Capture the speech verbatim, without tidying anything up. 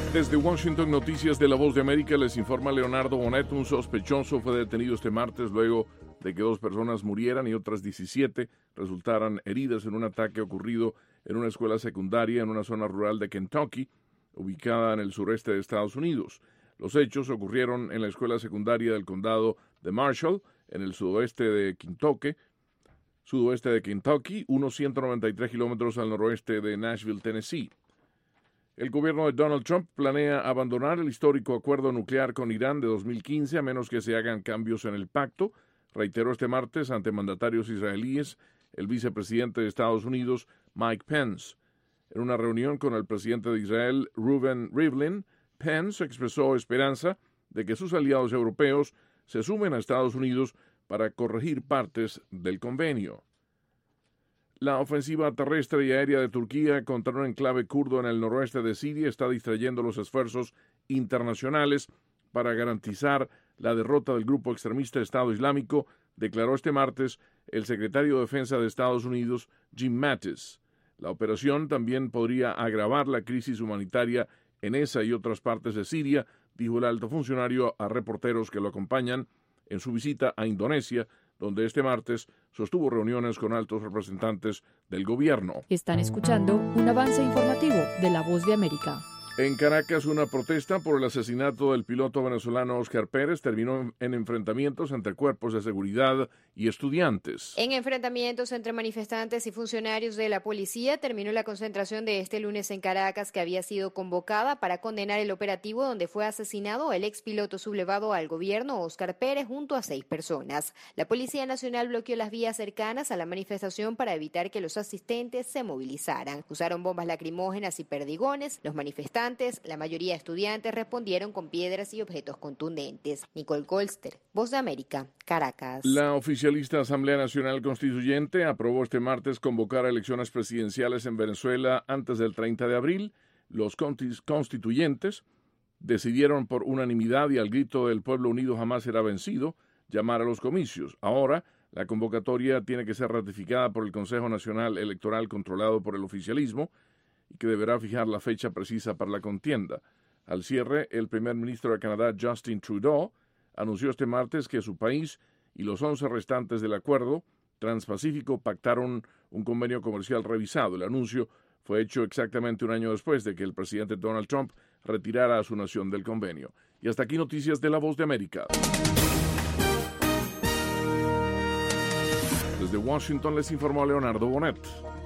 Desde Washington, Noticias de La Voz de América, les informa Leonardo Bonet. Un sospechoso fue detenido este martes luego de que dos personas murieran y otras diecisiete resultaran heridas en un ataque ocurrido en una escuela secundaria en una zona rural de Kentucky, ubicada en el sureste de Estados Unidos. Los hechos ocurrieron en la escuela secundaria del condado de Marshall, en el sudoeste de Kentucky, sudoeste de Kentucky, unos ciento noventa y tres kilómetros al noroeste de Nashville, Tennessee. El gobierno de Donald Trump planea abandonar el histórico acuerdo nuclear con Irán de dos mil quince a menos que se hagan cambios en el pacto, reiteró este martes ante mandatarios israelíes el vicepresidente de Estados Unidos, Mike Pence. En una reunión con el presidente de Israel, Reuven Rivlin, Pence expresó esperanza de que sus aliados europeos se sumen a Estados Unidos para corregir partes del convenio. La ofensiva terrestre y aérea de Turquía contra un enclave kurdo en el noroeste de Siria está distrayendo los esfuerzos internacionales para garantizar la derrota del grupo extremista Estado Islámico, declaró este martes el secretario de Defensa de Estados Unidos, Jim Mattis. La operación también podría agravar la crisis humanitaria en esa y otras partes de Siria, dijo el alto funcionario a reporteros que lo acompañan en su visita a Indonesia, donde este martes sostuvo reuniones con altos representantes del gobierno. Están escuchando un avance informativo de La Voz de América. En Caracas, una protesta por el asesinato del piloto venezolano Óscar Pérez terminó en enfrentamientos entre cuerpos de seguridad y estudiantes. En enfrentamientos entre manifestantes y funcionarios de la policía terminó la concentración de este lunes en Caracas, que había sido convocada para condenar el operativo donde fue asesinado el expiloto sublevado al gobierno Óscar Pérez junto a seis personas. La Policía Nacional bloqueó las vías cercanas a la manifestación para evitar que los asistentes se movilizaran. Usaron bombas lacrimógenas y perdigones. Los manifestantes, la mayoría estudiantes, respondieron con piedras y objetos contundentes. Nicole Colster, Voz de América, Caracas. La oficialista Asamblea Nacional Constituyente aprobó este martes convocar a elecciones presidenciales en Venezuela antes del treinta de abril. Los constituyentes decidieron por unanimidad y al grito del pueblo unido jamás será vencido llamar a los comicios. Ahora, la convocatoria tiene que ser ratificada por el Consejo Nacional Electoral controlado por el oficialismo y que deberá fijar la fecha precisa para la contienda. Al cierre, el primer ministro de Canadá, Justin Trudeau, anunció este martes que su país y los once restantes del acuerdo transpacífico pactaron un convenio comercial revisado. El anuncio fue hecho exactamente un año después de que el presidente Donald Trump retirara a su nación del convenio. Y hasta aquí noticias de La Voz de América. Desde Washington les informó Leonardo Bonet.